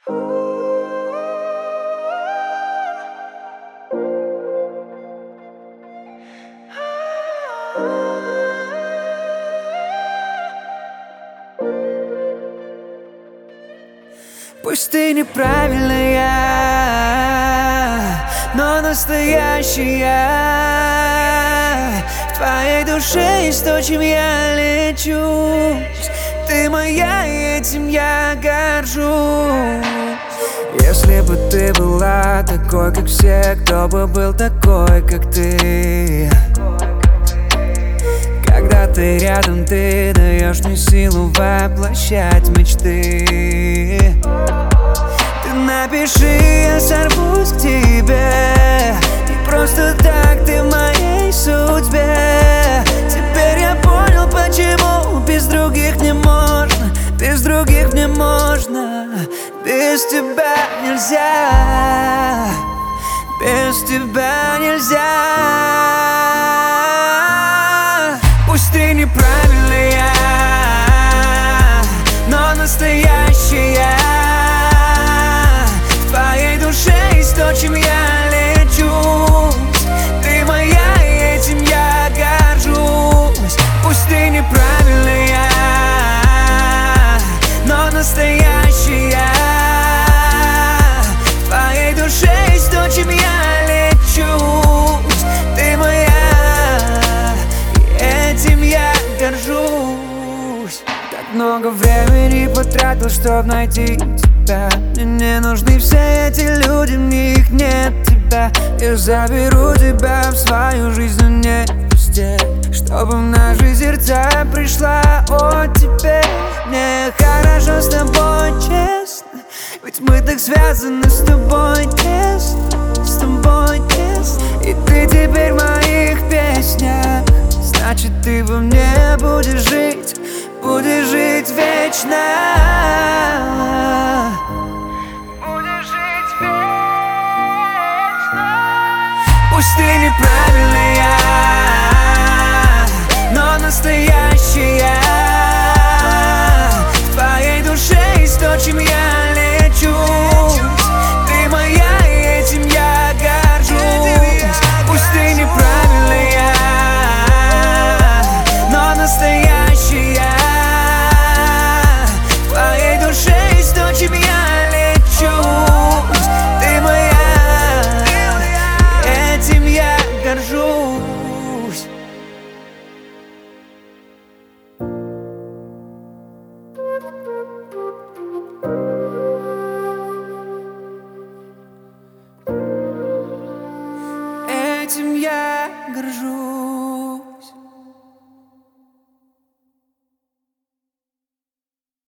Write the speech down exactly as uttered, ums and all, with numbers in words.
Пусть ты неправильная, но настоящая. В твоей душе есть то, чем я лечусь. Ты моя, и этим я горжусь. Если бы ты была такой, как все, кто бы был такой, как ты? Когда ты рядом, ты даешь мне силу воплощать мечты. Ты напиши, я сорвусь к тебе. Не просто так ты в моей судьбе. Теперь я понял, почему без других не можно. Без других не можно. Без тебя нельзя. Без тебя нельзя. Пусть ты неправильная, но настоящая. В твоей душе есть то, чем я лечусь. Ты моя, и этим я горжусь. Пусть ты неправильная, но настоящая. В твоей душе есть то, чем я лечусь. Ты моя, и этим я горжусь. Так много времени потратил, чтоб найти тебя. Мне не нужны все эти люди, мне их нет тебя. Я заберу тебя в свою жизнь, но не пусти, чтобы в наши сердца пришла оттепель. Мне хорошо с тобой, честно, ведь мы так связаны с тобой тесно, с тобой тесно. И ты теперь в моих песнях, значит ты во мне будешь жить, будешь жить вечно. Будешь жить вечно. Пусть ты неправильная, но настоящая. В твоей душе есть то, чем я лечусь. Ты моя, и этим я горжусь. Пусть ты неправильная, но настоящая. В твоей душе есть то, чем я лечусь. Ты моя, и этим я горжусь. Этим я горжусь.